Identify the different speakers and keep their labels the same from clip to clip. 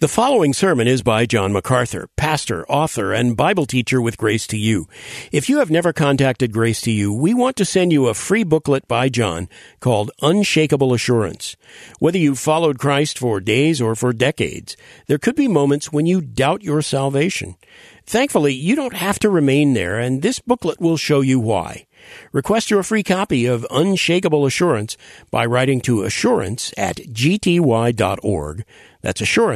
Speaker 1: The following sermon is by John MacArthur, pastor, author, and Bible teacher with Grace to You. If you have never contacted Grace to You, we want to send you a free booklet by John called Unshakable Assurance. Whether you've followed Christ for days or for decades, there could be moments when you doubt your salvation. Thankfully, you don't have to remain there, and this booklet will show you why. Request your free copy of Unshakable Assurance by writing to assurance@gty.org. That's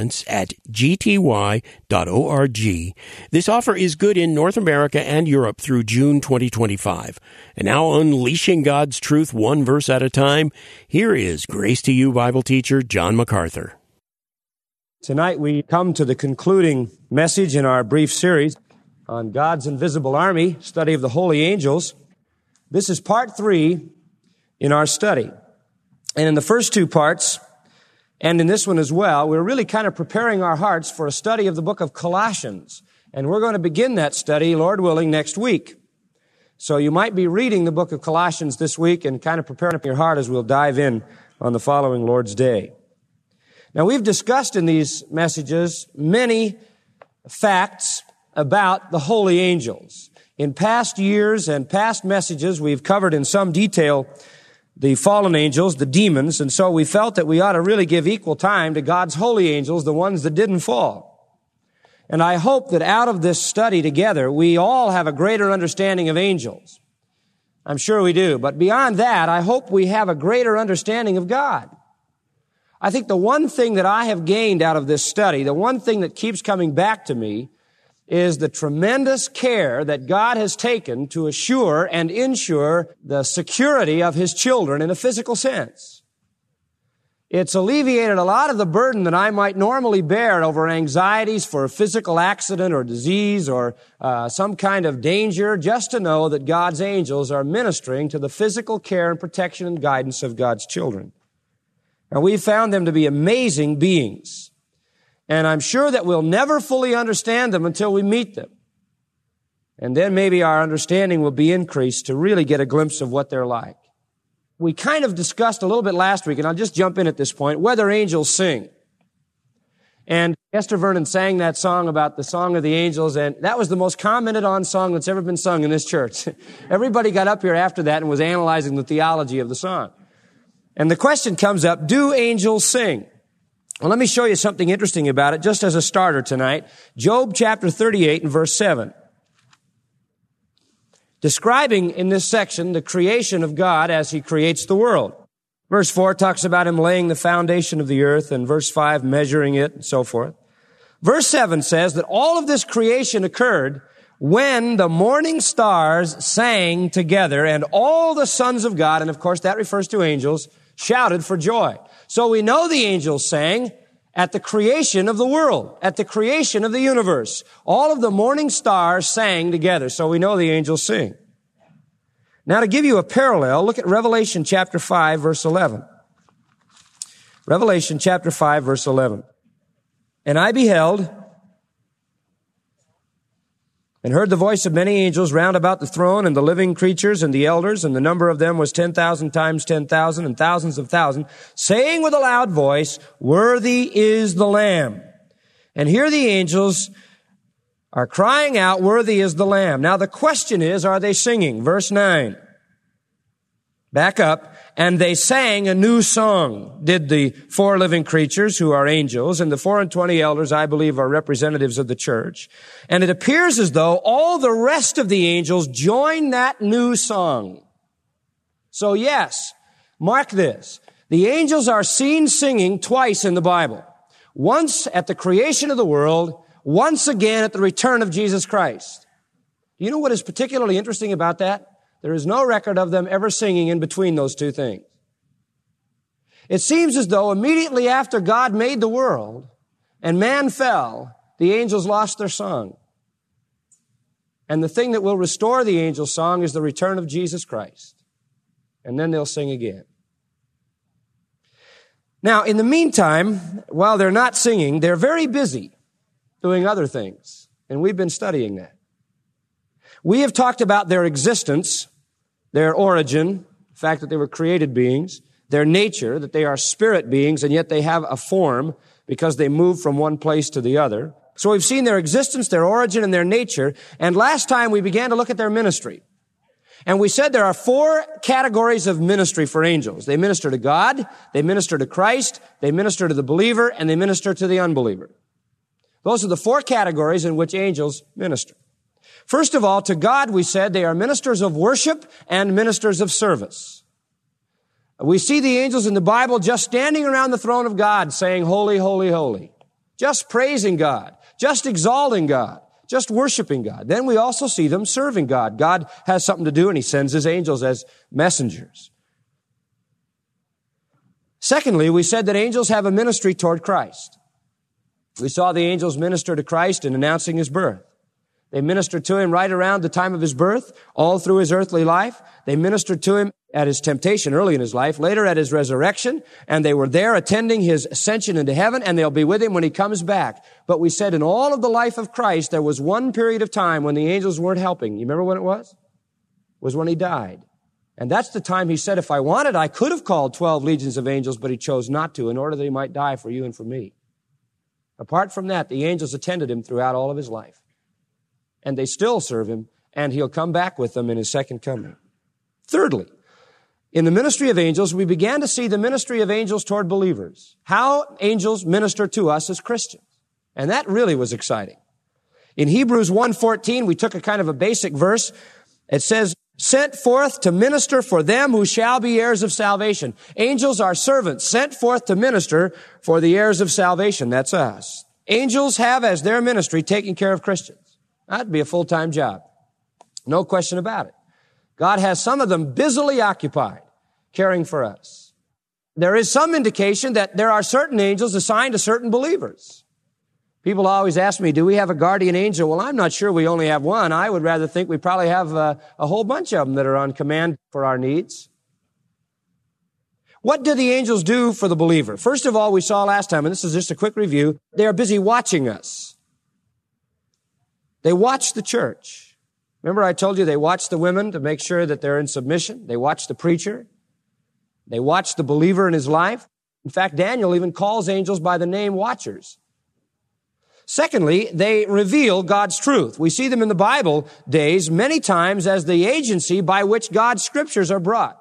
Speaker 1: assurance@gty.org. This offer is good in North America and Europe through June 2025. And now, unleashing God's truth one verse at a time, here is Grace to You Bible teacher John MacArthur.
Speaker 2: Tonight we come to the concluding message in our brief series on God's Invisible Army, study of the Holy Angels. This is part 3 in our study. And in the first 2 parts, and in this one as well, we're really kind of preparing our hearts for a study of the book of Colossians. And we're going to begin that study, Lord willing, next week. So you might be reading the book of Colossians this week and kind of preparing your heart as we'll dive in on the following Lord's Day. Now, we've discussed in these messages many facts about the holy angels. In past years and past messages, we've covered in some detail the fallen angels, the demons, and so we felt that we ought to really give equal time to God's holy angels, the ones that didn't fall. And I hope that out of this study together, we all have a greater understanding of angels. I'm sure we do. But beyond that, I hope we have a greater understanding of God. I think the one thing that I have gained out of this study, the one thing that keeps coming back to me, is the tremendous care that God has taken to assure and ensure the security of His children in a physical sense. It's alleviated a lot of the burden that I might normally bear over anxieties for a physical accident or disease or some kind of danger, just to know that God's angels are ministering to the physical care and protection and guidance of God's children. And we found them to be amazing beings. And I'm sure that we'll never fully understand them until we meet them. And then maybe our understanding will be increased to really get a glimpse of what they're like. We kind of discussed a little bit last week, and I'll just jump in at this point, whether angels sing. And Esther Vernon sang that song about the song of the angels, and that was the most commented on song that's ever been sung in this church. Everybody got up here after that and was analyzing the theology of the song. And the question comes up, do angels sing? Well, let me show you something interesting about it, just as a starter tonight. Job chapter 38 and verse 7. Describing in this section the creation of God as He creates the world. Verse 4 talks about Him laying the foundation of the earth, and verse 5 measuring it, and so forth. Verse 7 says that all of this creation occurred when the morning stars sang together, and all the sons of God, and of course that refers to angels, shouted for joy. So we know the angels sang at the creation of the world, at the creation of the universe. All of the morning stars sang together, so we know the angels sing. Now, to give you a parallel, look at Revelation chapter 5, verse 11. Revelation chapter 5, verse 11. And I beheld and heard the voice of many angels round about the throne and the living creatures and the elders, and the number of them was 10,000 times 10,000 and thousands of thousands, saying with a loud voice, Worthy is the Lamb. And here the angels are crying out, Worthy is the Lamb. Now the question is, are they singing? Verse 9. Back up. And they sang a new song, did the 4 living creatures who are angels, and the 24 elders, I believe, are representatives of the church. And it appears as though all the rest of the angels join that new song. So yes, mark this. The angels are seen singing twice in the Bible. Once at the creation of the world, once again at the return of Jesus Christ. Do you know what is particularly interesting about that? There is no record of them ever singing in between those two things. It seems as though immediately after God made the world and man fell, the angels lost their song. And the thing that will restore the angels' song is the return of Jesus Christ. And then they'll sing again. Now, in the meantime, while they're not singing, they're very busy doing other things. And we've been studying that. We have talked about their existence, their origin, the fact that they were created beings, their nature, that they are spirit beings, and yet they have a form because they move from one place to the other. So we've seen their existence, their origin, and their nature. And last time we began to look at their ministry. And we said there are 4 categories of ministry for angels. They minister to God, they minister to Christ, they minister to the believer, and they minister to the unbeliever. Those are the 4 categories in which angels minister. First of all, to God, we said they are ministers of worship and ministers of service. We see the angels in the Bible just standing around the throne of God saying, holy, holy, holy. Just praising God, just exalting God, just worshiping God. Then we also see them serving God. God has something to do and He sends His angels as messengers. Secondly, we said that angels have a ministry toward Christ. We saw the angels minister to Christ in announcing His birth. They ministered to Him right around the time of His birth, all through His earthly life. They ministered to Him at His temptation early in His life, later at His resurrection, and they were there attending His ascension into heaven, and they'll be with Him when He comes back. But we said in all of the life of Christ, there was one period of time when the angels weren't helping. You remember when it was? It was when He died. And that's the time He said, if I wanted, I could have called 12 legions of angels, but He chose not to in order that He might die for you and for me. Apart from that, the angels attended Him throughout all of His life. And they still serve Him, and He'll come back with them in His second coming. Thirdly, in the ministry of angels, we began to see the ministry of angels toward believers. How angels minister to us as Christians. And that really was exciting. In Hebrews 1:14, we took a kind of a basic verse. It says, sent forth to minister for them who shall be heirs of salvation. Angels are servants sent forth to minister for the heirs of salvation. That's us. Angels have as their ministry taking care of Christians. That'd be a full-time job. No question about it. God has some of them busily occupied caring for us. There is some indication that there are certain angels assigned to certain believers. People always ask me, do we have a guardian angel? Well, I'm not sure we only have one. I would rather think we probably have a whole bunch of them that are on command for our needs. What do the angels do for the believer? First of all, we saw last time, and this is just a quick review, they are busy watching us. They watch the church. Remember I told you they watch the women to make sure that they're in submission. They watch the preacher. They watch the believer in his life. In fact, Daniel even calls angels by the name watchers. Secondly, they reveal God's truth. We see them in the Bible days many times as the agency by which God's scriptures are brought.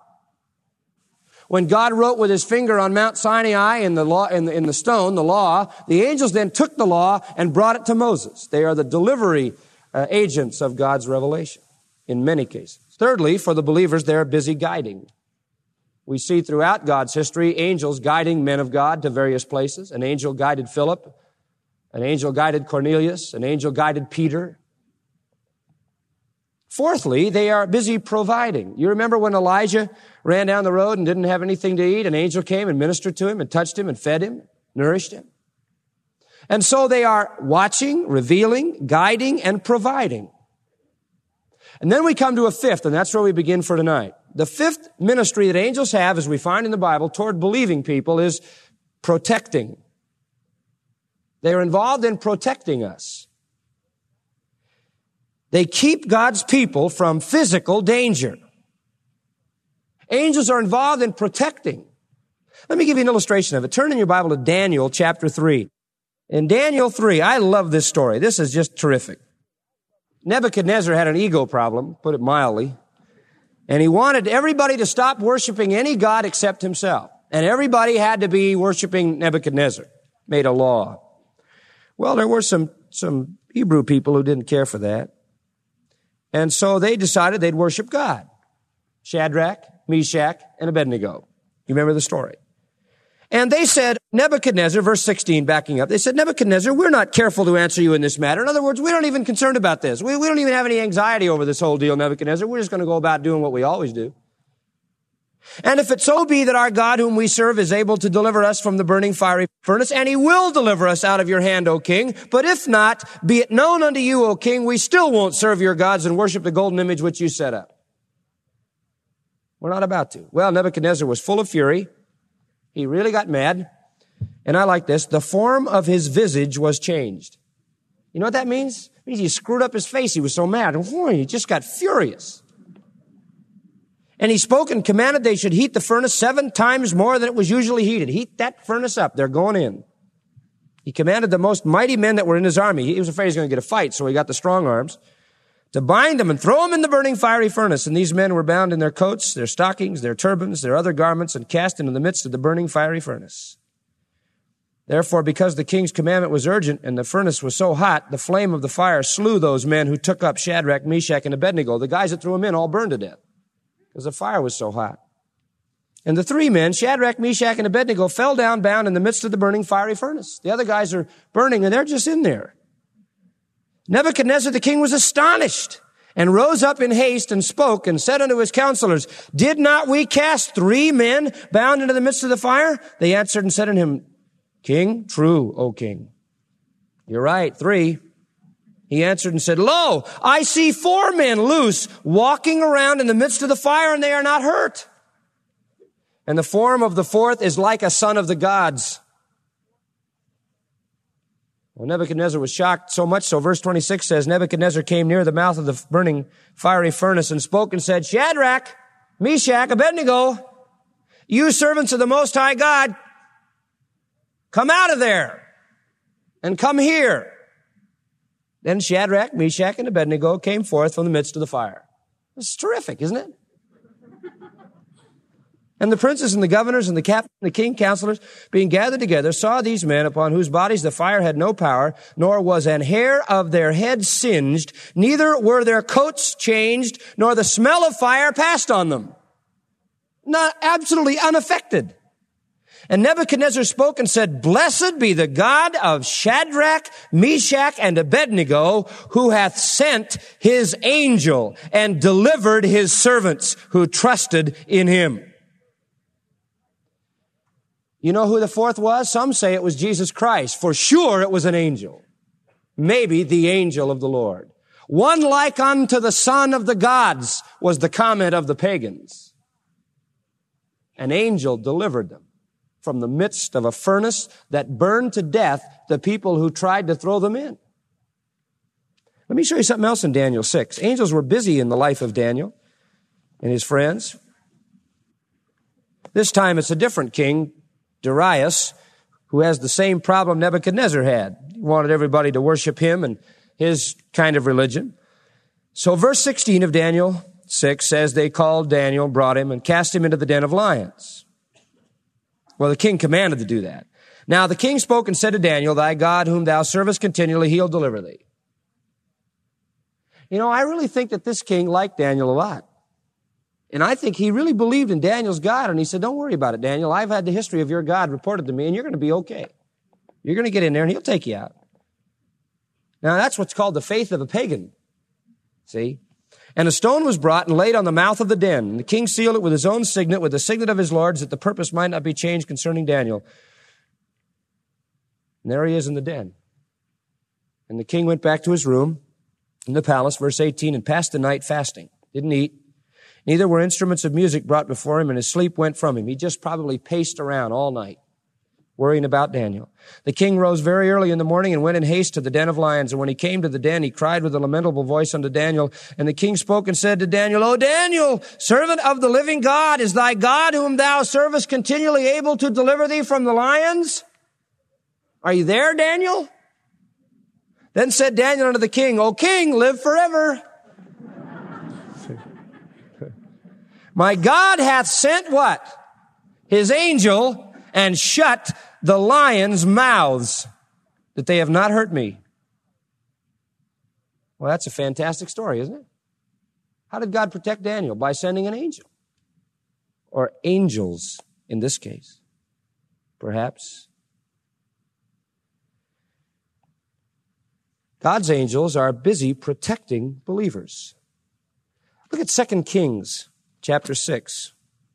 Speaker 2: When God wrote with His finger on Mount Sinai in the stone, the law, the angels then took the law and brought it to Moses. They are the delivery agents of God's revelation in many cases. Thirdly, for the believers, they're busy guiding. We see throughout God's history angels guiding men of God to various places. An angel guided Philip. An angel guided Cornelius. An angel guided Peter. Fourthly, they are busy providing. You remember when Elijah ran down the road and didn't have anything to eat? An angel came and ministered to him and touched him and fed him, nourished him. And so they are watching, revealing, guiding, and providing. And then we come to a fifth, and that's where we begin for tonight. The fifth ministry that angels have, as we find in the Bible, toward believing people is protecting. They are involved in protecting us. They keep God's people from physical danger. Angels are involved in protecting. Let me give you an illustration of it. Turn in your Bible to Daniel chapter 3. In Daniel 3, I love this story. This is just terrific. Nebuchadnezzar had an ego problem, put it mildly, and he wanted everybody to stop worshiping any god except himself. And everybody had to be worshiping Nebuchadnezzar. Made a law. Well, there were some Hebrew people who didn't care for that. And so they decided they'd worship God. Shadrach, Meshach, and Abednego. You remember the story. And they said, Nebuchadnezzar, verse 16, backing up, they said, Nebuchadnezzar, we're not careful to answer you in this matter. In other words, we're not even concerned about this. We don't even have any anxiety over this whole deal, Nebuchadnezzar. We're just going to go about doing what we always do. And if it so be that our God whom we serve is able to deliver us from the burning fiery furnace, and He will deliver us out of your hand, O king, but if not, be it known unto you, O king, we still won't serve your gods and worship the golden image which you set up. We're not about to. Well, Nebuchadnezzar was full of fury. He really got mad. And I like this. The form of his visage was changed. You know what that means? It means he screwed up his face. He was so mad. He just got furious. And he spoke and commanded they should heat the furnace 7 times more than it was usually heated. Heat that furnace up. They're going in. He commanded the most mighty men that were in his army. He was afraid he was going to get a fight, so he got the strong arms to bind them and throw them in the burning fiery furnace. And these men were bound in their coats, their stockings, their turbans, their other garments, and cast into the midst of the burning fiery furnace. Therefore, because the king's commandment was urgent and the furnace was so hot, the flame of the fire slew those men who took up Shadrach, Meshach, and Abednego. The guys that threw them in all burned to death because the fire was so hot. And the three men, Shadrach, Meshach, and Abednego, fell down bound in the midst of the burning fiery furnace. The other guys are burning and they're just in there. Nebuchadnezzar the king was astonished and rose up in haste and spoke and said unto his counselors, Did not we cast 3 men bound into the midst of the fire? They answered and said unto him, King, true, O king. You're right, 3. He answered and said, Lo, I see 4 men loose walking around in the midst of the fire, and they are not hurt. And the form of the 4th is like a son of the gods. Well, Nebuchadnezzar was shocked so much so, verse 26 says, Nebuchadnezzar came near the mouth of the burning fiery furnace and spoke and said, Shadrach, Meshach, Abednego, you servants of the Most High God, come out of there and come here. Then Shadrach, Meshach, and Abednego came forth from the midst of the fire. It's terrific, isn't it? And the princes and the governors and the captains and the king counselors being gathered together saw these men upon whose bodies the fire had no power, nor was an hair of their head singed, neither were their coats changed, nor the smell of fire passed on them. Not absolutely unaffected. And Nebuchadnezzar spoke and said, Blessed be the God of Shadrach, Meshach, and Abednego, who hath sent his angel and delivered his servants who trusted in him. You know who the 4th was? Some say it was Jesus Christ. For sure it was an angel. Maybe the angel of the Lord. One like unto the son of the gods was the comment of the pagans. An angel delivered them from the midst of a furnace that burned to death the people who tried to throw them in. Let me show you something else in Daniel 6. Angels were busy in the life of Daniel and his friends. This time it's a different king, Darius, who has the same problem Nebuchadnezzar had. He wanted everybody to worship him and his kind of religion. So verse 16 of Daniel 6 says they called Daniel, brought him, and cast him into the den of lions. Well, the king commanded to do that. Now the king spoke and said to Daniel, Thy God whom thou servest continually, he'll deliver thee. You know, I really think that this king liked Daniel a lot. And I think he really believed in Daniel's God. And he said, Don't worry about it, Daniel. I've had the history of your God reported to me, and you're going to be okay. You're going to get in there, and he'll take you out. Now, that's what's called the faith of a pagan. See? And a stone was brought and laid on the mouth of the den. And the king sealed it with his own signet, with the signet of his lords, that the purpose might not be changed concerning Daniel. And there he is in the den. And the king went back to his room in the palace, verse 18, and passed the night fasting. Didn't eat. Neither were instruments of music brought before him, and his sleep went from him. He just probably paced around all night, worrying about Daniel. The king rose very early in the morning and went in haste to the den of lions. And when he came to the den, he cried with a lamentable voice unto Daniel. And the king spoke and said to Daniel, O Daniel, servant of the living God, is thy God whom thou servest continually able to deliver thee from the lions? Are you there, Daniel? Then said Daniel unto the king, O king, live forever. My God hath sent what? His angel, and shut the lions' mouths, that they have not hurt me. Well, that's a fantastic story, isn't it? How did God protect Daniel? By sending an angel. Or angels, in this case. Perhaps. God's angels are busy protecting believers. Look at 2 Kings chapter 6.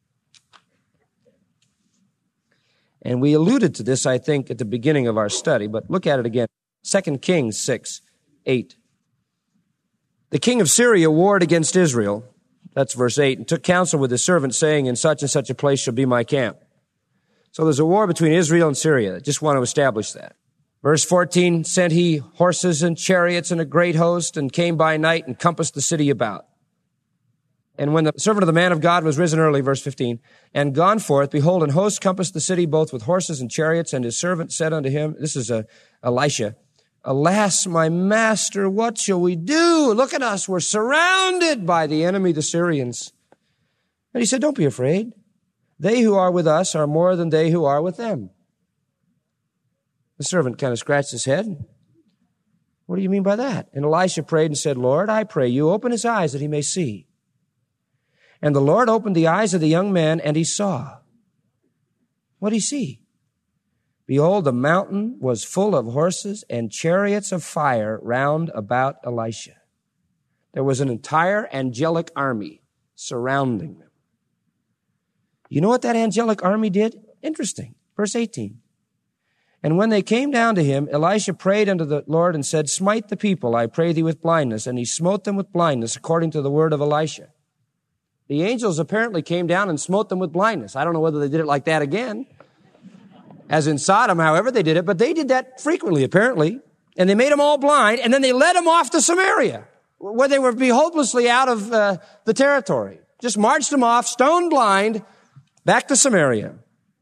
Speaker 2: And we alluded to this, I think, at the beginning of our study, but look at it again. 2 Kings 6:8. The king of Syria warred against Israel, that's verse 8, and took counsel with his servants, saying, In such and such a place shall be my camp. So there's a war between Israel and Syria. I just want to establish that. Verse 14, sent he horses and chariots and a great host, and came by night and compassed the city about. And when the servant of the man of God was risen early, verse 15, and gone forth, behold, an host compassed the city, both with horses and chariots, and his servant said unto him, this is Elisha, alas, my master, what shall we do? Look at us, we're surrounded by the enemy, the Syrians. And he said, don't be afraid. They who are with us are more than they who are with them. The servant kind of scratched his head. What do you mean by that? And Elisha prayed and said, Lord, I pray you, open his eyes that he may see. And the Lord opened the eyes of the young man, and he saw. What did he see? Behold, the mountain was full of horses and chariots of fire round about Elisha. There was an entire angelic army surrounding them. You know what that angelic army did? Interesting. Verse 18. And when they came down to him, Elisha prayed unto the Lord and said, smite the people, I pray thee, with blindness. And he smote them with blindness according to the word of Elisha. The angels apparently came down and smote them with blindness. I don't know whether they did it like that again, as in Sodom, however they did it, but they did that frequently, apparently. And they made them all blind, and then they led them off to Samaria, where they would be hopelessly out of the territory. Just marched them off, stone blind, back to Samaria.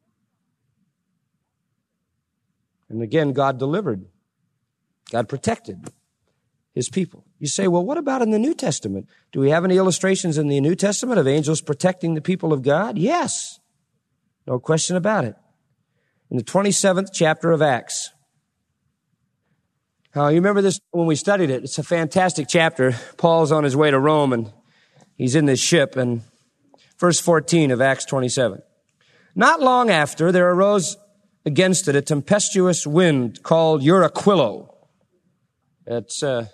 Speaker 2: And again, God delivered. God protected his people. You say, well, what about in the New Testament? Do we have any illustrations in the New Testament of angels protecting the people of God? Yes. No question about it. In the 27th chapter of Acts. Now, you remember this when we studied it. It's a fantastic chapter. Paul's on his way to Rome, and he's in this ship. And verse 14 of Acts 27. Not long after, there arose against it a tempestuous wind called Euraquilo. It's a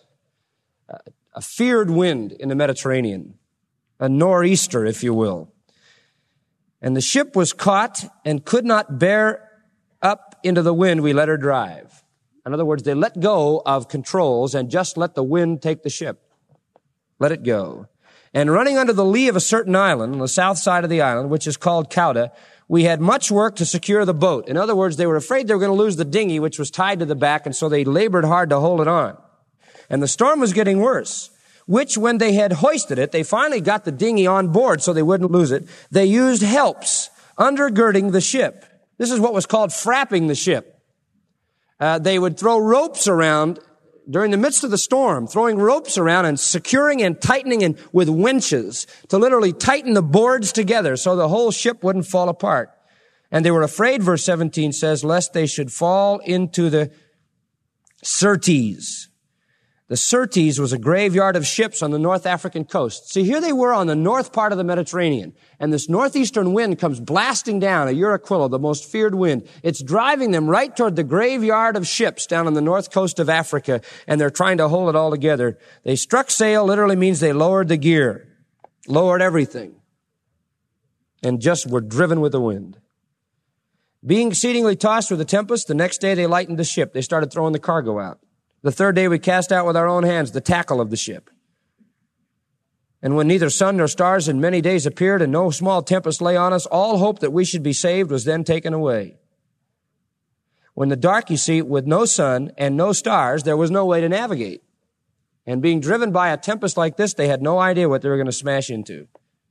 Speaker 2: feared wind in the Mediterranean, a nor'easter, if you will. And the ship was caught and could not bear up into the wind. We let her drive. In other words, they let go of controls and just let the wind take the ship. Let it go. And running under the lee of a certain island on the south side of the island, which is called Cauda, we had much work to secure the boat. In other words, they were afraid they were going to lose the dinghy, which was tied to the back, and so they labored hard to hold it on. And the storm was getting worse, which when they had hoisted it, they finally got the dinghy on board so they wouldn't lose it. They used helps undergirding the ship. This is what was called frapping the ship. They would throw ropes around during the midst of the storm, throwing ropes around and securing and tightening and with winches to literally tighten the boards together so the whole ship wouldn't fall apart. And they were afraid, verse 17 says, lest they should fall into the Syrtes. The Syrtes was a graveyard of ships on the North African coast. See, here they were on the north part of the Mediterranean, and this northeastern wind comes blasting down, a Euraquilo, the most feared wind. It's driving them right toward the graveyard of ships down on the north coast of Africa, and they're trying to hold it all together. They struck sail, literally means they lowered the gear, lowered everything, and just were driven with the wind. Being exceedingly tossed with the tempest, the next day they lightened the ship. They started throwing the cargo out. The third day we cast out with our own hands the tackle of the ship. And when neither sun nor stars in many days appeared and no small tempest lay on us, all hope that we should be saved was then taken away. When the dark, you see, with no sun and no stars, there was no way to navigate. And being driven by a tempest like this, they had no idea what they were going to smash into.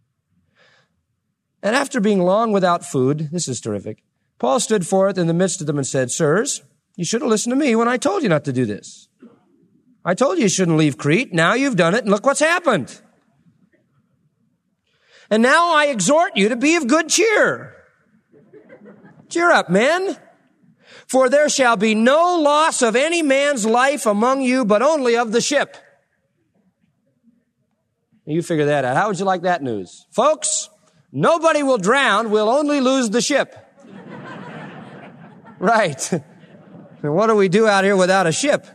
Speaker 2: And after being long without food, this is terrific, Paul stood forth in the midst of them and said, Sirs, you should have listened to me when I told you not to do this. I told you shouldn't leave Crete. Now you've done it, and look what's happened. And now I exhort you to be of good cheer. Cheer up, men. For there shall be no loss of any man's life among you, but only of the ship. You figure that out. How would you like that news? Folks, nobody will drown. We'll only lose the ship. Right. And what do we do out here without a ship?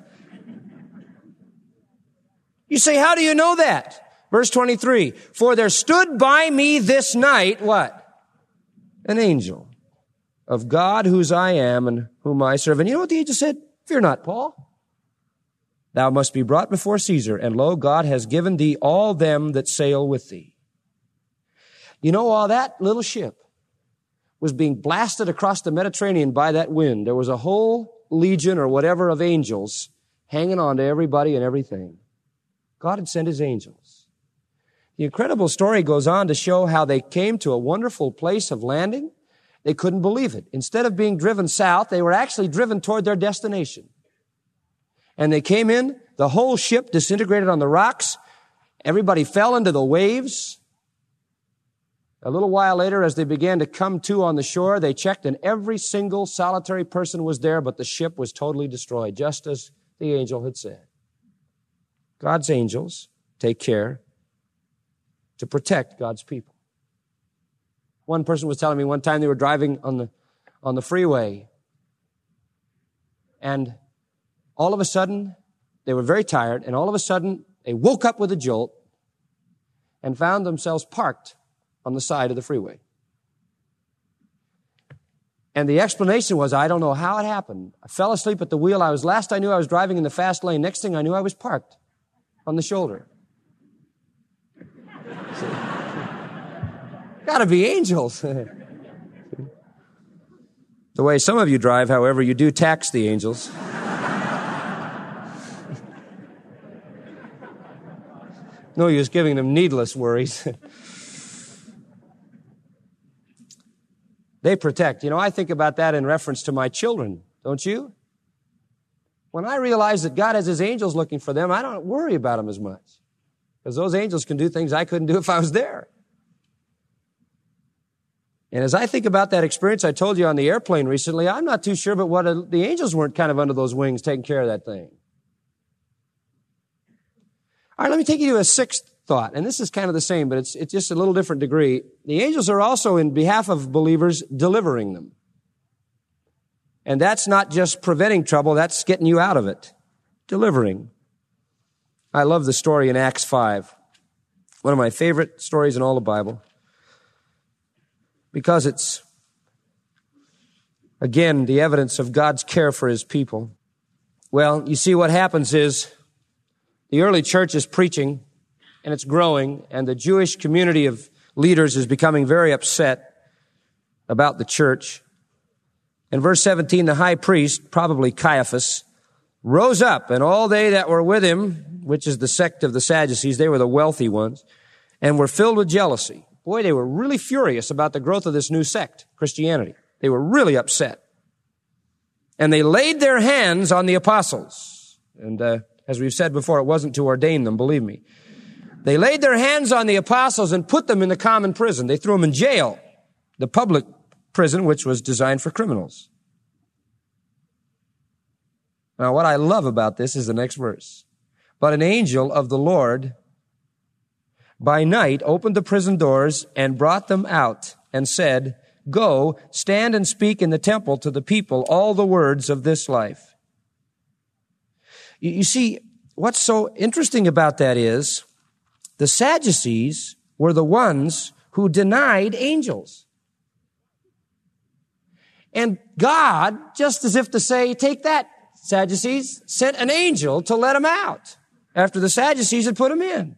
Speaker 2: You say, how do you know that? Verse 23, for there stood by me this night, what? An angel of God whose I am and whom I serve. And you know what the angel said? Fear not, Paul. Thou must be brought before Caesar, and lo, God has given thee all them that sail with thee. You know, while that little ship was being blasted across the Mediterranean by that wind, there was a whole legion or whatever of angels hanging on to everybody and everything. God had sent his angels. The incredible story goes on to show how they came to a wonderful place of landing. They couldn't believe it. Instead of being driven south, they were actually driven toward their destination. And they came in, the whole ship disintegrated on the rocks. Everybody fell into the waves. A little while later, as they began to come to on the shore, they checked and every single solitary person was there, but the ship was totally destroyed, just as the angel had said. God's angels take care to protect God's people. One person was telling me one time they were driving on the freeway, and all of a sudden, they were very tired, and all of a sudden, they woke up with a jolt and found themselves parked on the side of the freeway. And the explanation was, I don't know how it happened. I fell asleep at the wheel. Last I knew I was driving in the fast lane. Next thing I knew, I was parked on the shoulder. Gotta be angels. The way some of you drive, however, you do tax the angels. No use giving them needless worries. They protect. You know, I think about that in reference to my children, don't you? When I realize that God has His angels looking for them, I don't worry about them as much. Because those angels can do things I couldn't do if I was there. And as I think about that experience I told you on the airplane recently, I'm not too sure, but the angels weren't kind of under those wings taking care of that thing. All right, let me take you to a sixth thought, and this is kind of the same, but it's just a little different degree. The angels are also, in behalf of believers, delivering them. And that's not just preventing trouble, that's getting you out of it. Delivering. I love the story in Acts 5. One of my favorite stories in all the Bible. Because it's, again, the evidence of God's care for His people. Well, you see, what happens is the early church is preaching, and it's growing, and the Jewish community of leaders is becoming very upset about the church. In verse 17, the high priest, probably Caiaphas, rose up, and all they that were with him, which is the sect of the Sadducees, they were the wealthy ones, and were filled with jealousy. Boy, they were really furious about the growth of this new sect, Christianity. They were really upset. And they laid their hands on the apostles. And as we've said before, it wasn't to ordain them, believe me. They laid their hands on the apostles and put them in the common prison. They threw them in jail, the public prison, which was designed for criminals. Now, what I love about this is the next verse. But an angel of the Lord by night opened the prison doors and brought them out and said, Go, stand and speak in the temple to the people all the words of this life. You see, what's so interesting about that is the Sadducees were the ones who denied angels. And God, just as if to say, take that, Sadducees, sent an angel to let them out after the Sadducees had put them in.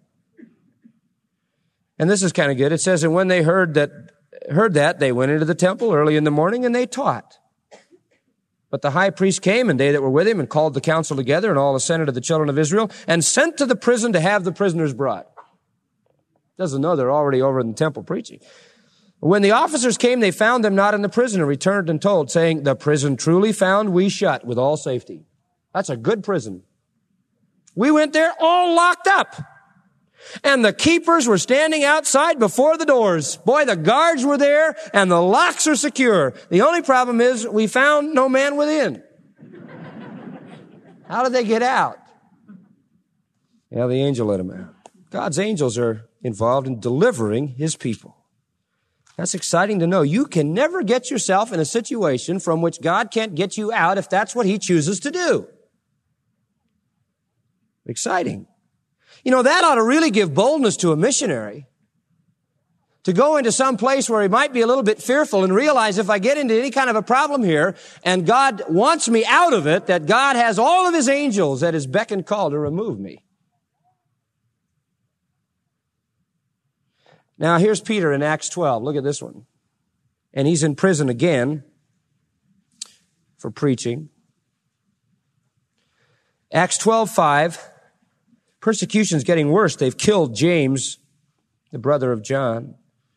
Speaker 2: And this is kind of good. It says, and when they heard that, they went into the temple early in the morning and they taught. But the high priest came, and they that were with him, and called the council together and all the senate of the children of Israel, and sent to the prison to have the prisoners brought. Doesn't know they're already over in the temple preaching. When the officers came, they found them not in the prison, and returned and told, saying, the prison truly found we shut with all safety. That's a good prison. We went there all locked up. And the keepers were standing outside before the doors. Boy, the guards were there, and the locks are secure. The only problem is we found no man within. How did they get out? Yeah, the angel let them out. God's angels are involved in delivering His people. That's exciting to know. You can never get yourself in a situation from which God can't get you out if that's what He chooses to do. Exciting. You know, that ought to really give boldness to a missionary to go into some place where he might be a little bit fearful and realize if I get into any kind of a problem here and God wants me out of it, that God has all of His angels at His beck and call to remove me. Now, here's Peter in Acts 12. Look at this one. And he's in prison again for preaching. Acts 12:5. Persecution's getting worse. They've killed James, the brother of John.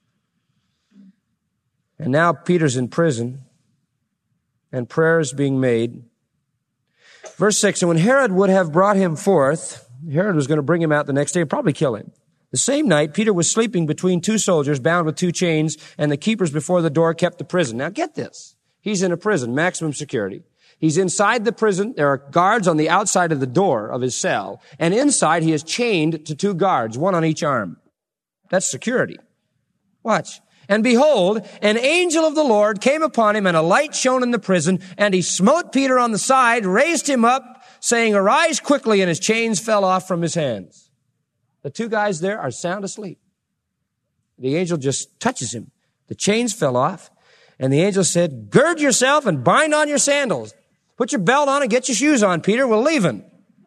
Speaker 2: And now Peter's in prison, and prayer is being made. Verse 6, and when Herod would have brought him forth, Herod was going to bring him out the next day and probably kill him. The same night, Peter was sleeping between two soldiers bound with two chains, and the keepers before the door kept the prison. Now get this. He's in a prison, maximum security. He's inside the prison. There are guards on the outside of the door of his cell. And inside, he is chained to two guards, one on each arm. That's security. Watch. And behold, an angel of the Lord came upon him, and a light shone in the prison, and he smote Peter on the side, raised him up, saying, arise quickly, and his chains fell off from his hands. The two guys there are sound asleep. The angel just touches him. The chains fell off, and the angel said, gird yourself and bind on your sandals. Put your belt on and get your shoes on, Peter. We're leaving.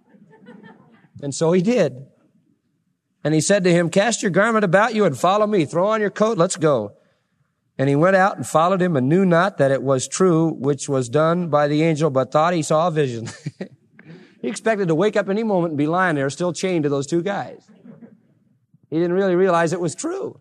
Speaker 2: And so he did. And he said to him, cast your garment about you and follow me. Throw on your coat. Let's go. And he went out and followed him and knew not that it was true, which was done by the angel, but thought he saw a vision. He expected to wake up any moment and be lying there, still chained to those two guys. He didn't really realize it was true.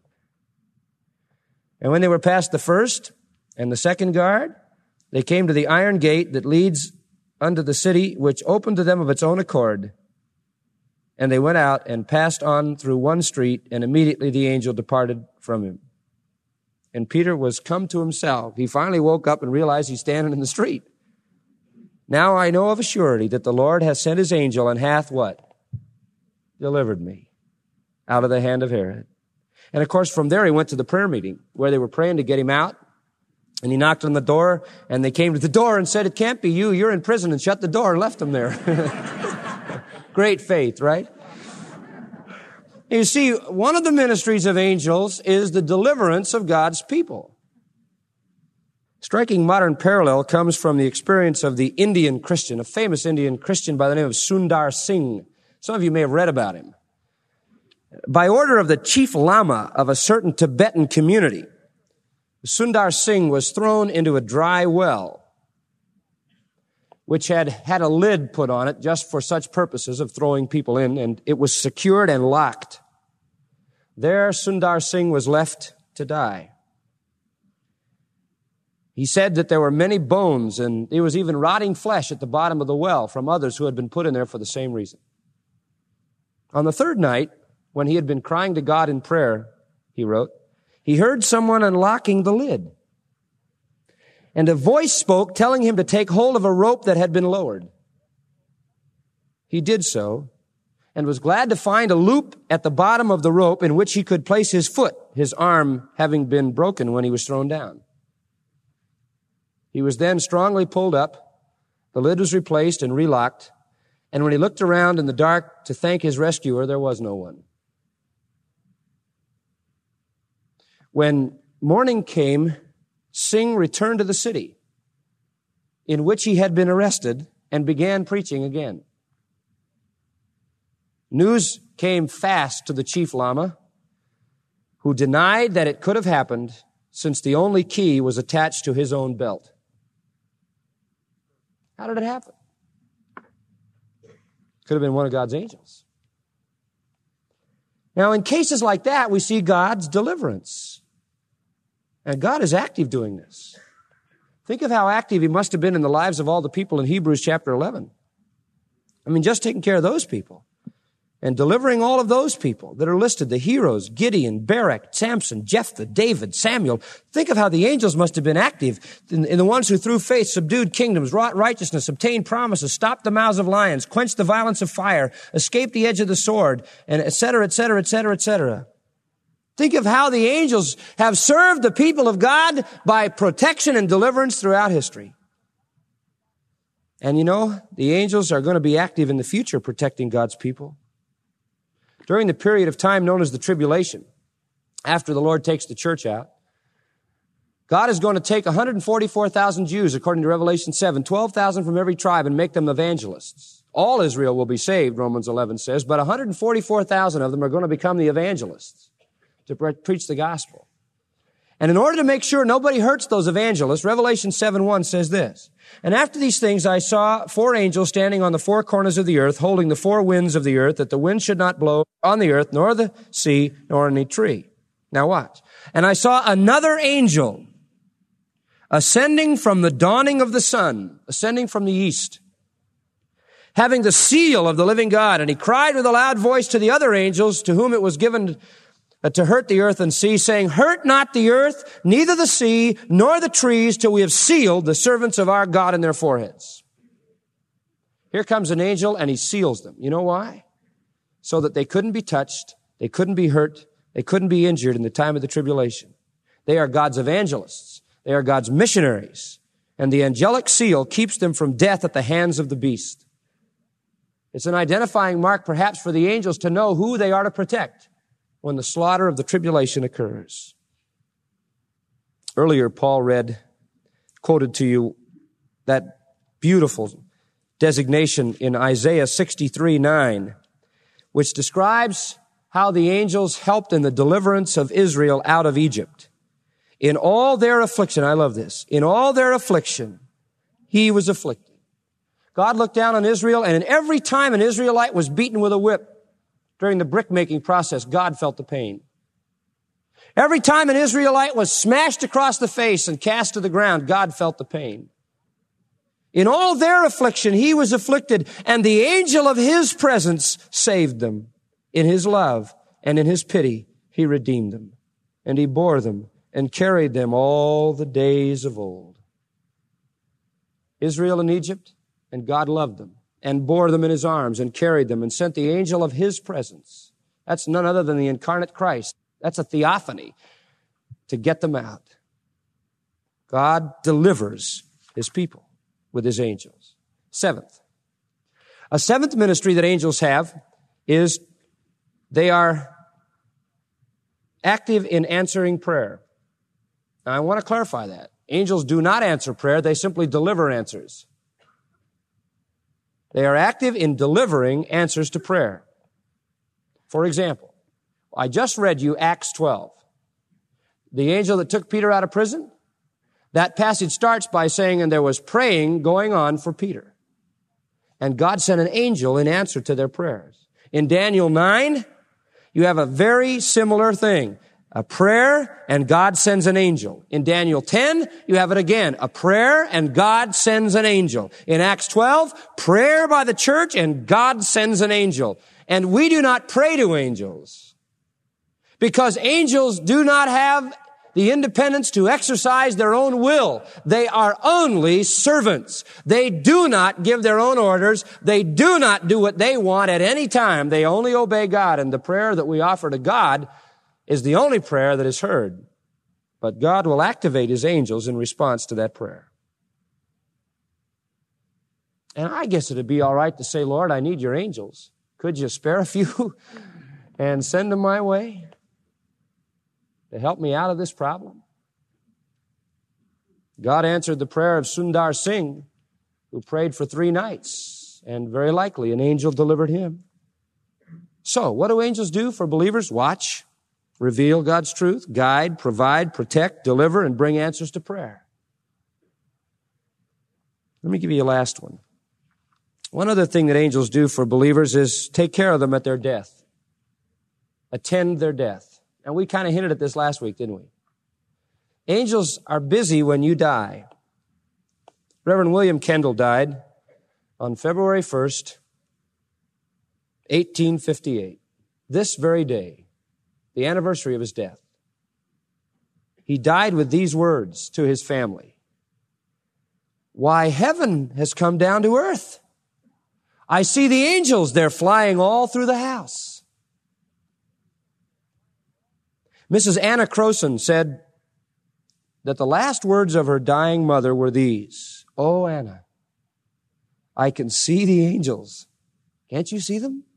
Speaker 2: And when they were past the first and the second guard, they came to the iron gate that leads unto the city, which opened to them of its own accord. And they went out and passed on through one street, and immediately the angel departed from him. And Peter was come to himself. He finally woke up and realized he's standing in the street. Now I know of a surety that the Lord hath sent his angel and hath what? Delivered me out of the hand of Herod. And of course, from there he went to the prayer meeting where they were praying to get him out. And he knocked on the door, and they came to the door and said, it can't be you. You're in prison, and shut the door and left him there. Great faith, right? You see, one of the ministries of angels is the deliverance of God's people. Striking modern parallel comes from the experience of the Indian Christian, a famous Indian Christian by the name of Sundar Singh. Some of you may have read about him. By order of the chief lama of a certain Tibetan community, Sundar Singh was thrown into a dry well, which had a lid put on it just for such purposes of throwing people in, and it was secured and locked. There, Sundar Singh was left to die. He said that there were many bones, and there was even rotting flesh at the bottom of the well from others who had been put in there for the same reason. On the third night, when he had been crying to God in prayer, he wrote, he heard someone unlocking the lid. And a voice spoke telling him to take hold of a rope that had been lowered. He did so and was glad to find a loop at the bottom of the rope in which he could place his foot, his arm having been broken when he was thrown down. He was then strongly pulled up. The lid was replaced and relocked. And when he looked around in the dark to thank his rescuer, there was no one. When morning came, Singh returned to the city in which he had been arrested and began preaching again. News came fast to the chief lama, who denied that it could have happened since the only key was attached to his own belt. How did it happen? Could have been one of God's angels. Now, in cases like that, we see God's deliverance. And God is active doing this. Think of how active he must have been in the lives of all the people in Hebrews chapter 11. I mean, just taking care of those people and delivering all of those people that are listed, the heroes, Gideon, Barak, Samson, Jephthah, David, Samuel. Think of how the angels must have been active in the ones who through faith subdued kingdoms, wrought righteousness, obtained promises, stopped the mouths of lions, quenched the violence of fire, escaped the edge of the sword, and et cetera, et cetera, et cetera, et cetera. Think of how the angels have served the people of God by protection and deliverance throughout history. And you know, the angels are going to be active in the future protecting God's people. During the period of time known as the tribulation, after the Lord takes the church out, God is going to take 144,000 Jews, according to Revelation 7, 12,000 from every tribe, and make them evangelists. All Israel will be saved, Romans 11 says, but 144,000 of them are going to become the evangelists to preach the gospel. And in order to make sure nobody hurts those evangelists, Revelation 7:1 says this, "And after these things I saw 4 angels standing on the 4 corners of the earth, holding the 4 winds of the earth, that the wind should not blow on the earth, nor the sea, nor any tree." Now watch. "And I saw another angel ascending from the dawning of the sun," ascending from the east, "having the seal of the living God. And he cried with a loud voice to the other angels to whom it was given to hurt the earth and sea, saying, Hurt not the earth, neither the sea, nor the trees, till we have sealed the servants of our God in their foreheads." Here comes an angel and he seals them. You know why? So that they couldn't be touched, they couldn't be hurt, they couldn't be injured in the time of the tribulation. They are God's evangelists. They are God's missionaries. And the angelic seal keeps them from death at the hands of the beast. It's an identifying mark perhaps for the angels to know who they are to protect when the slaughter of the tribulation occurs. Earlier, Paul quoted to you that beautiful designation in Isaiah 63:9, which describes how the angels helped in the deliverance of Israel out of Egypt. In all their affliction, I love this, in all their affliction, he was afflicted. God looked down on Israel, and every time an Israelite was beaten with a whip during the brick-making process, God felt the pain. Every time an Israelite was smashed across the face and cast to the ground, God felt the pain. In all their affliction, he was afflicted, and the angel of his presence saved them. In his love and in his pity, he redeemed them, and he bore them and carried them all the days of old. Israel and Egypt, and God loved them and bore them in his arms and carried them and sent the angel of his presence. That's none other than the incarnate Christ. That's a theophany to get them out. God delivers his people with his angels. A seventh ministry that angels have is they are active in answering prayer. Now, I want to clarify that. Angels do not answer prayer. They simply deliver answers. They are active in delivering answers to prayer. For example, I just read you Acts 12. The angel that took Peter out of prison, that passage starts by saying, and there was praying going on for Peter. And God sent an angel in answer to their prayers. In Daniel 9, you have a very similar thing. A prayer, and God sends an angel. In Daniel 10, you have it again. A prayer, and God sends an angel. In Acts 12, prayer by the church, and God sends an angel. And we do not pray to angels, because angels do not have the independence to exercise their own will. They are only servants. They do not give their own orders. They do not do what they want at any time. They only obey God. And the prayer that we offer to God is the only prayer that is heard. But God will activate his angels in response to that prayer. And I guess it'd be all right to say, Lord, I need your angels. Could you spare a few and send them my way to help me out of this problem? God answered the prayer of Sundar Singh, who prayed for 3 nights, and very likely an angel delivered him. So, what do angels do for believers? Watch, reveal God's truth, guide, provide, protect, deliver, and bring answers to prayer. Let me give you a last one. One other thing that angels do for believers is take care of them at their death. Attend their death. And we kind of hinted at this last week, didn't we? Angels are busy when you die. Reverend William Kendall died on February 1st, 1858. This very day, the anniversary of his death. He died with these words to his family. Why, heaven has come down to earth. I see the angels, they're flying all through the house. Mrs. Anna Crowson said that the last words of her dying mother were these. Oh, Anna, I can see the angels. Can't you see them?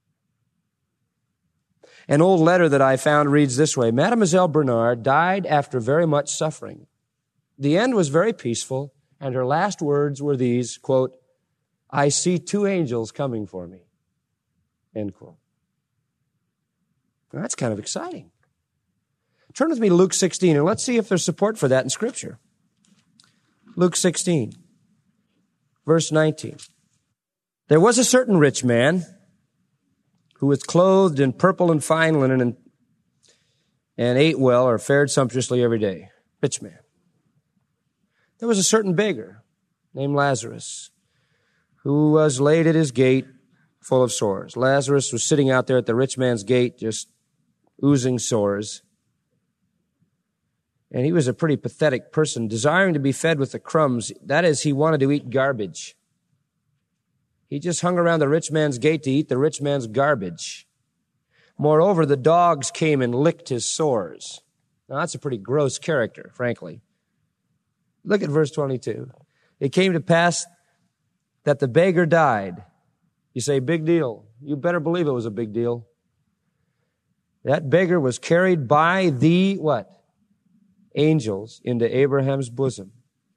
Speaker 2: An old letter that I found reads this way. Mademoiselle Bernard died after very much suffering. The end was very peaceful, and her last words were these, quote, I see 2 angels coming for me, end quote. Now, that's kind of exciting. Turn with me to Luke 16, and let's see if there's support for that in Scripture. Luke 16, verse 19. There was a certain rich man who was clothed in purple and fine linen and ate well or fared sumptuously every day. Rich man. There was a certain beggar named Lazarus who was laid at his gate full of sores. Lazarus was sitting out there at the rich man's gate just oozing sores. And he was a pretty pathetic person, desiring to be fed with the crumbs. That is, he wanted to eat garbage. He just hung around the rich man's gate to eat the rich man's garbage. Moreover, the dogs came and licked his sores. Now, that's a pretty gross character, frankly. Look at verse 22. It came to pass that the beggar died. You say, big deal. You better believe it was a big deal. That beggar was carried by the, what? Angels into Abraham's bosom.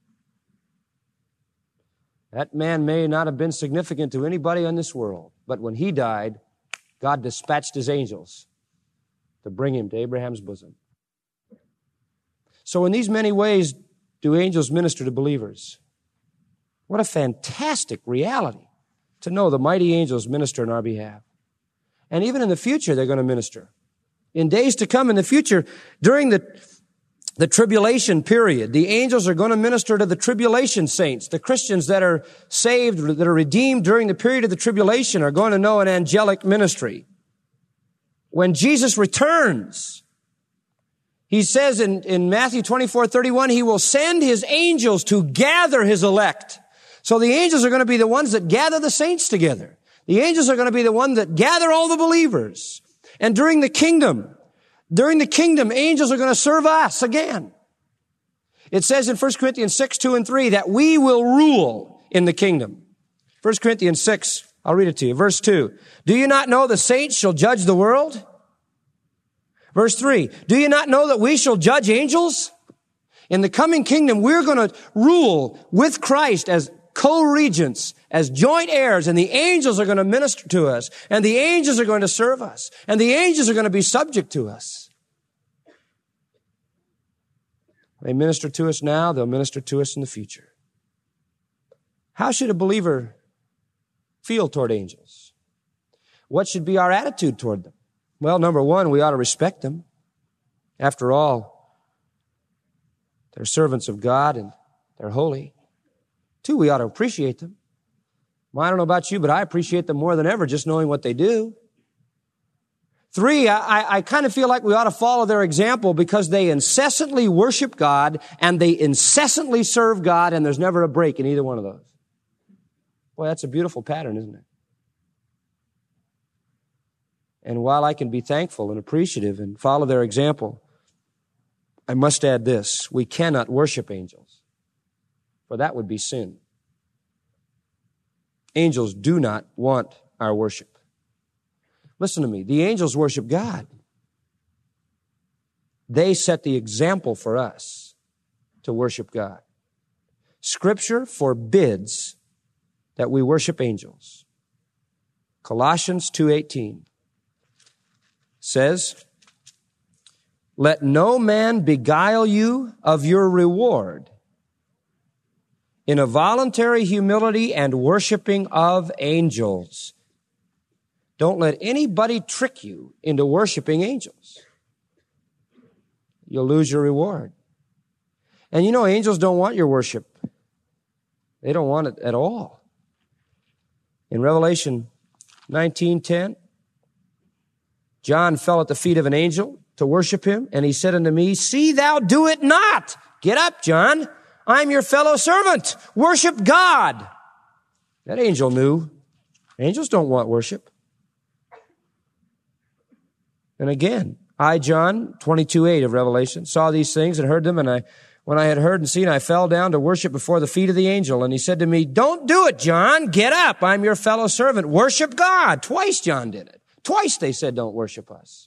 Speaker 2: That man may not have been significant to anybody in this world, but when he died, God dispatched his angels to bring him to Abraham's bosom. So in these many ways do angels minister to believers. What a fantastic reality to know the mighty angels minister on our behalf. And even in the future, they're going to minister. In days to come in the future, during the tribulation period, the angels are going to minister to the tribulation saints. The Christians that are saved, that are redeemed during the period of the tribulation are going to know an angelic ministry. When Jesus returns, he says in Matthew 24:31, he will send his angels to gather his elect. So the angels are going to be the ones that gather the saints together. The angels are going to be the ones that gather all the believers. And during the kingdom, angels are going to serve us again. It says in 1 Corinthians 6:2-3 that we will rule in the kingdom. 1 Corinthians 6, I'll read it to you. Verse 2, do you not know the saints shall judge the world? Verse 3, do you not know that we shall judge angels? In the coming kingdom, we're going to rule with Christ as co-regents, as joint heirs, and the angels are going to minister to us, and the angels are going to serve us, and the angels are going to be subject to us. They minister to us now, they'll minister to us in the future. How should a believer feel toward angels? What should be our attitude toward them? Well, number one, we ought to respect them. After all, they're servants of God and they're holy. Two, we ought to appreciate them. Well, I don't know about you, but I appreciate them more than ever just knowing what they do. Three, I kind of feel like we ought to follow their example because they incessantly worship God and they incessantly serve God, and there's never a break in either one of those. Boy, that's a beautiful pattern, isn't it? And while I can be thankful and appreciative and follow their example, I must add this: we cannot worship angels, for that would be sin. Angels do not want our worship. Listen to me. The angels worship God. They set the example for us to worship God. Scripture forbids that we worship angels. Colossians 2:18 says, let no man beguile you of your reward in a voluntary humility and worshiping of angels. Don't let anybody trick you into worshiping angels. You'll lose your reward. And you know, angels don't want your worship. They don't want it at all. In Revelation 19:10, John fell at the feet of an angel to worship him, and he said unto me, see thou do it not. Get up, John. I'm your fellow servant. Worship God. That angel knew. Angels don't want worship. And again, I, John 22:8 of Revelation, saw these things and heard them, and when I had heard and seen, I fell down to worship before the feet of the angel. And he said to me, don't do it, John. Get up. I'm your fellow servant. Worship God. Twice John did it. Twice they said, don't worship us.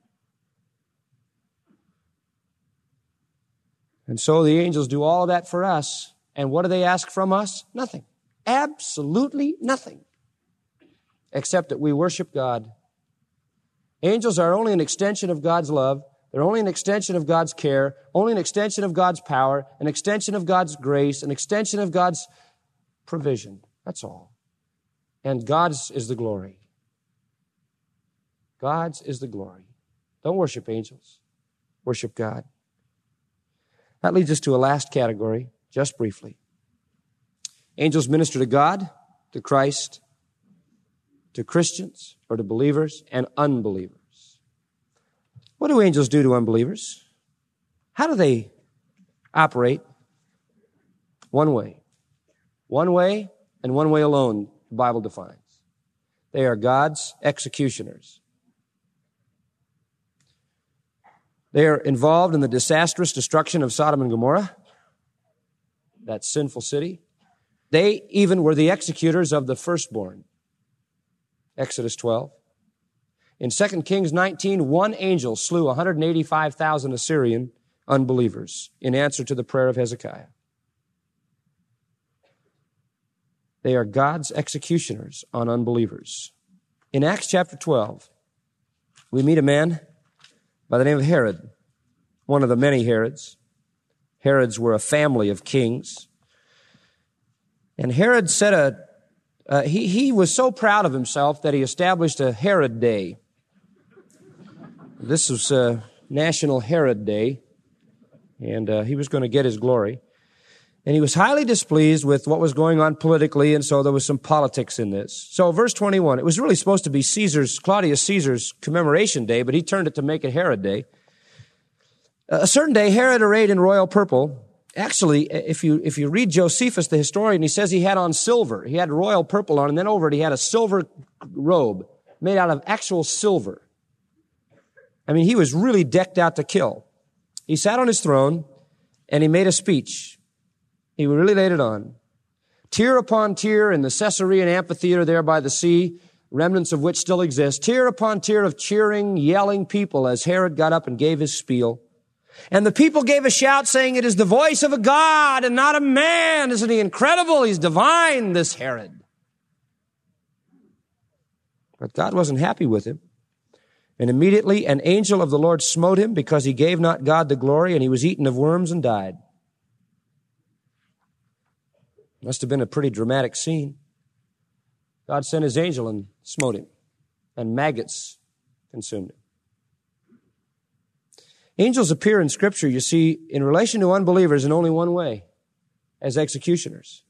Speaker 2: And so the angels do all of that for us. And what do they ask from us? Nothing. Absolutely nothing. Except that we worship God. Angels are only an extension of God's love. They're only an extension of God's care, only an extension of God's power, an extension of God's grace, an extension of God's provision. That's all. And God's is the glory. God's is the glory. Don't worship angels. Worship God. That leads us to a last category, just briefly. Angels minister to God, to Christ, to Christians, or to believers and unbelievers. What do angels do to unbelievers? How do they operate? One way. One way and one way alone, the Bible defines. They are God's executioners. They are involved in the disastrous destruction of Sodom and Gomorrah, that sinful city. They even were the executors of the firstborn. Exodus 12. In 2 Kings 19, one angel slew 185,000 Assyrian unbelievers in answer to the prayer of Hezekiah. They are God's executioners on unbelievers. In Acts chapter 12, we meet a man by the name of Herod, one of the many Herods. Herods were a family of kings. And Herod said he was so proud of himself that he established a Herod Day. This was National Herod Day, and he was going to get his glory. And he was highly displeased with what was going on politically, and so there was some politics in this. So verse 21, it was really supposed to be Claudius Caesar's commemoration day, but he turned it to make it Herod Day. A certain day, Herod, arrayed in royal purple. Actually, if you read Josephus, the historian, he says he had on silver. He had royal purple on, and then over it he had a silver robe made out of actual silver. I mean, he was really decked out to kill. He sat on his throne, and he made a speech. He really laid it on. Tier upon tier in the Caesarean amphitheater there by the sea, remnants of which still exist, tier upon tier of cheering, yelling people as Herod got up and gave his spiel. And the people gave a shout saying, "It is the voice of a God and not a man. Isn't he incredible? He's divine, this Herod." But God wasn't happy with him. And immediately an angel of the Lord smote him because he gave not God the glory, and he was eaten of worms and died. Must have been a pretty dramatic scene. God sent his angel and smote him, and maggots consumed him. Angels appear in Scripture, you see, in relation to unbelievers in only one way, as executioners.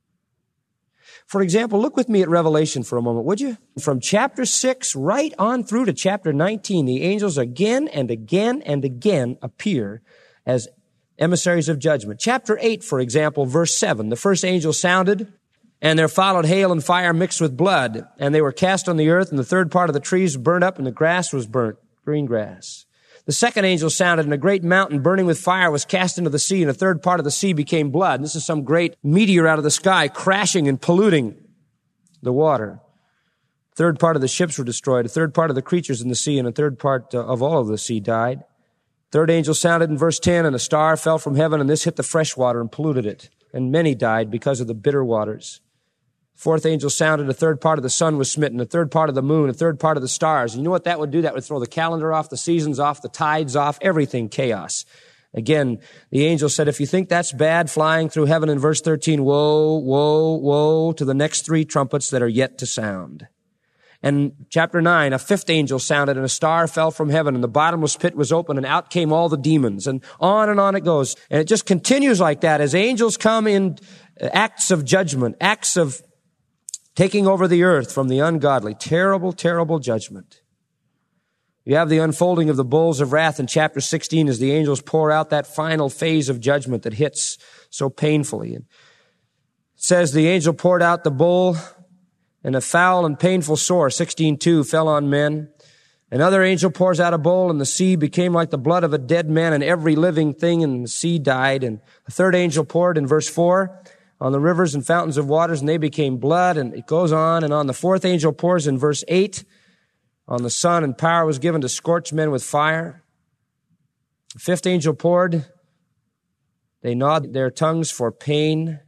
Speaker 2: For example, look with me at Revelation for a moment, would you? From chapter 6 right on through to chapter 19, the angels again and again and again appear as emissaries of judgment. Chapter 8, for example, verse 7, the first angel sounded, and there followed hail and fire mixed with blood, and they were cast on the earth, and the third part of the trees burned up, and the grass was burnt, green grass. The second angel sounded, and a great mountain burning with fire was cast into the sea, and a third part of the sea became blood. And this is some great meteor out of the sky crashing and polluting the water. A third part of the ships were destroyed. A third part of the creatures in the sea, and a third part of all of the sea died. Third angel sounded in verse 10, and a star fell from heaven, and this hit the fresh water and polluted it. And many died because of the bitter waters. Fourth angel sounded, a third part of the sun was smitten, a third part of the moon, a third part of the stars. And you know what that would do? That would throw the calendar off, the seasons off, the tides off, everything chaos. Again, the angel said, if you think that's bad, flying through heaven in verse 13, woe, woe, woe to the next three trumpets that are yet to sound. And chapter 9, a fifth angel sounded, and a star fell from heaven, and the bottomless pit was open, and out came all the demons. And on it goes. And it just continues like that as angels come in acts of judgment, acts of taking over the earth from the ungodly. Terrible, terrible judgment. You have the unfolding of the bowls of wrath in chapter 16 as the angels pour out that final phase of judgment that hits so painfully. And it says the angel poured out the bowl, and a foul and painful sore, 16:2, fell on men. Another angel pours out a bowl, and the sea became like the blood of a dead man, and every living thing in the sea died. And a third angel poured in verse 4 on the rivers and fountains of waters, and they became blood, and it goes on and on. The fourth angel pours in verse 8 on the sun, and power was given to scorch men with fire. The fifth angel poured. They gnawed their tongues for pain,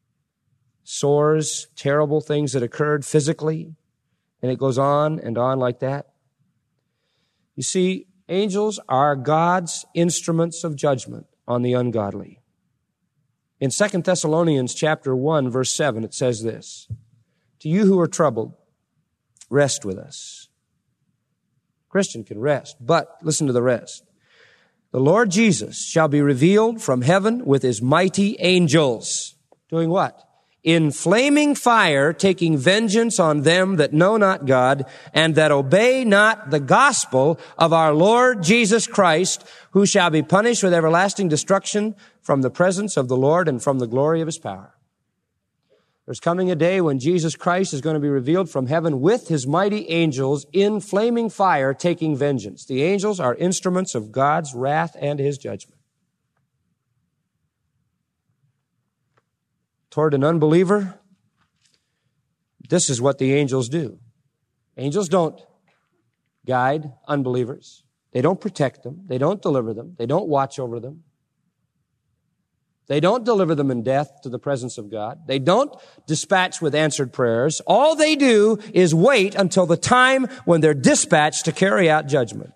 Speaker 2: sores, terrible things that occurred physically, and it goes on and on like that. You see, Angels are God's instruments of judgment on the ungodly. In 2 Thessalonians chapter 1, verse 7, it says this, "To you who are troubled, rest with us." Christian can rest, but listen to the rest. "The Lord Jesus shall be revealed from heaven with his mighty angels." Doing what? "In flaming fire, taking vengeance on them that know not God and that obey not the gospel of our Lord Jesus Christ, who shall be punished with everlasting destruction from the presence of the Lord and from the glory of his power." There's coming a day when Jesus Christ is going to be revealed from heaven with his mighty angels in flaming fire, taking vengeance. The angels are instruments of God's wrath and his judgment. Toward an unbeliever, this is what the angels do. Angels don't guide unbelievers. They don't protect them. They don't deliver them. They don't watch over them. They don't deliver them in death to the presence of God. They don't dispatch with answered prayers. All they do is wait until the time when they're dispatched to carry out judgment.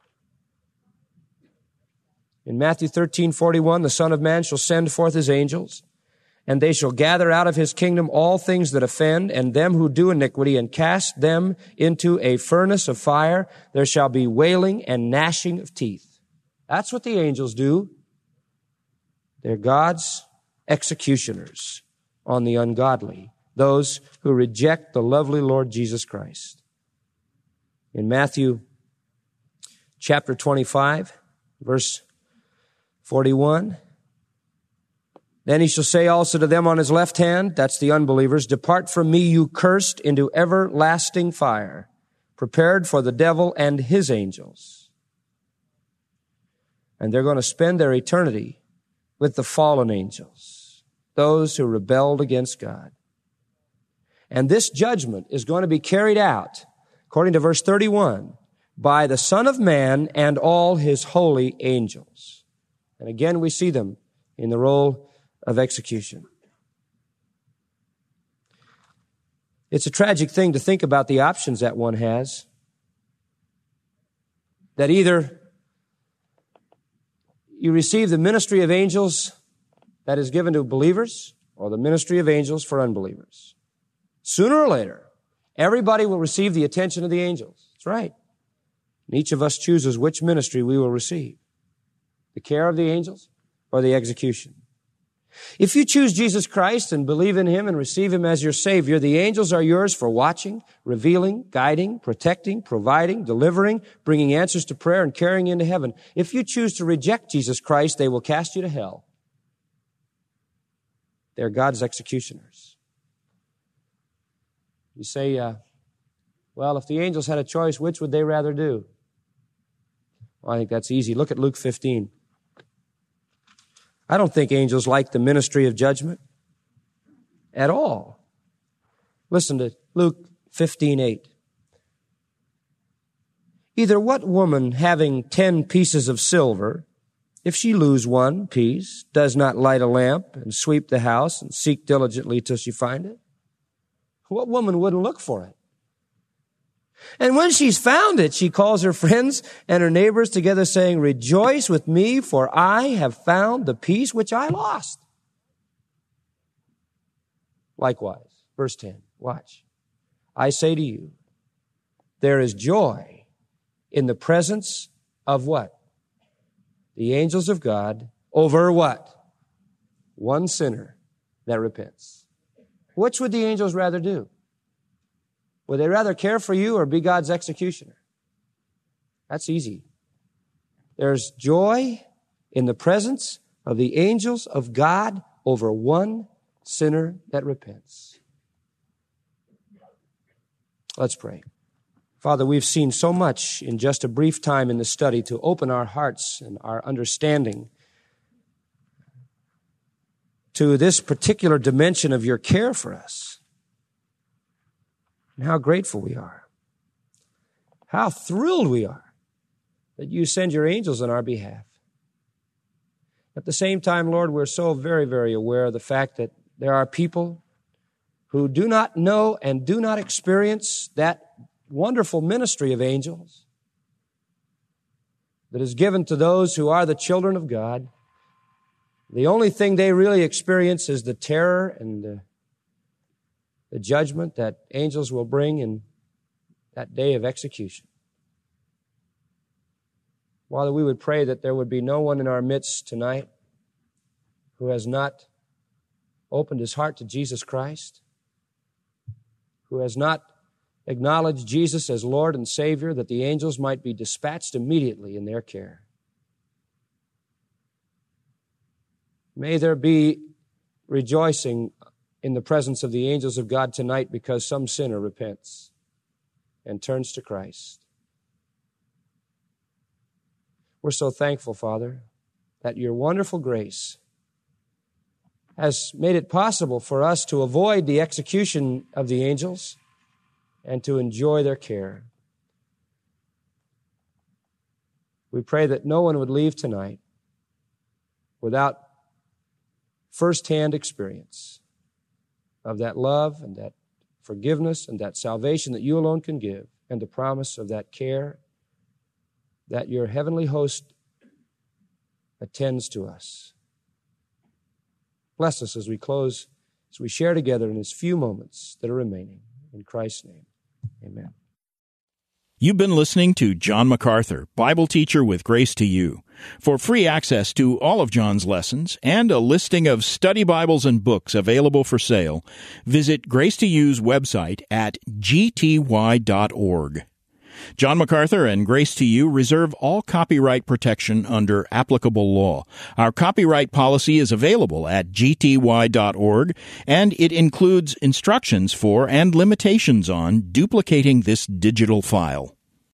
Speaker 2: In Matthew 13:41, "The Son of Man shall send forth his angels, and they shall gather out of his kingdom all things that offend, and them who do iniquity, and cast them into a furnace of fire. There shall be wailing and gnashing of teeth." That's what the angels do. They're God's executioners on the ungodly, those who reject the lovely Lord Jesus Christ. In Matthew chapter 25, verse 41, "Then he shall say also to them on his left hand," that's the unbelievers, "Depart from me, you cursed, into everlasting fire, prepared for the devil and his angels." And they're going to spend their eternity with the fallen angels, those who rebelled against God. And this judgment is going to be carried out, according to verse 31, by the Son of Man and all his holy angels. And again, we see them in the role of execution. It's a tragic thing to think about the options that one has. That either you receive the ministry of angels that is given to believers, or the ministry of angels for unbelievers. Sooner or later, everybody will receive the attention of the angels. That's right. And each of us chooses which ministry we will receive. The care of the angels or the execution. If you choose Jesus Christ and believe in him and receive him as your Savior, the angels are yours for watching, revealing, guiding, protecting, providing, delivering, bringing answers to prayer, and carrying you into heaven. If you choose to reject Jesus Christ, they will cast you to hell. They're God's executioners. You say, well, if the angels had a choice, which would they rather do? Well, I think that's easy. Look at Luke 15. I don't think angels like the ministry of judgment at all. Listen to Luke 15:8. "Either what woman having 10 pieces of silver, if she lose one piece, does not light a lamp and sweep the house and seek diligently till she find it?" What woman wouldn't look for it? "And when she's found it, she calls her friends and her neighbors together, saying, 'Rejoice with me, for I have found the piece which I lost.'" Likewise, verse 10, watch. "I say to you, there is joy in the presence of" what? "The angels of God over" what? "One sinner that repents." Which would the angels rather do? Would they rather care for you or be God's executioner? That's easy. There's joy in the presence of the angels of God over one sinner that repents. Let's pray. Father, we've seen so much in just a brief time in the study to open our hearts and our understanding to this particular dimension of your care for us. And how grateful we are. How thrilled we are that you send your angels on our behalf. At the same time, Lord, we're so very, very aware of the fact that there are people who do not know and do not experience that wonderful ministry of angels. that is given to those who are the children of God, the only thing they really experience is the terror and the judgment that angels will bring in that day of execution. Father, we would pray that there would be no one in our midst tonight who has not opened his heart to Jesus Christ, who has not acknowledged Jesus as Lord and Savior, that the angels might be dispatched immediately in their care. May there be rejoicing in the presence of the angels of God tonight because some sinner repents and turns to Christ. We're so thankful, Father, that your wonderful grace has made it possible for us to avoid the execution of the angels and to enjoy their care. We pray that no one would leave tonight without first-hand experience of that love and that forgiveness and that salvation that you alone can give, and the promise of that care that your heavenly host attends to us. Bless us as we close, as we share together in these few moments that are remaining. In Christ's name, amen.
Speaker 3: You've been listening to John MacArthur, Bible teacher with Grace to You. For free access to all of John's lessons and a listing of study Bibles and books available for sale, visit Grace to You's website at gty.org. John MacArthur and Grace to You reserve all copyright protection under applicable law. Our copyright policy is available at gty.org, and it includes instructions for and limitations on duplicating this digital file.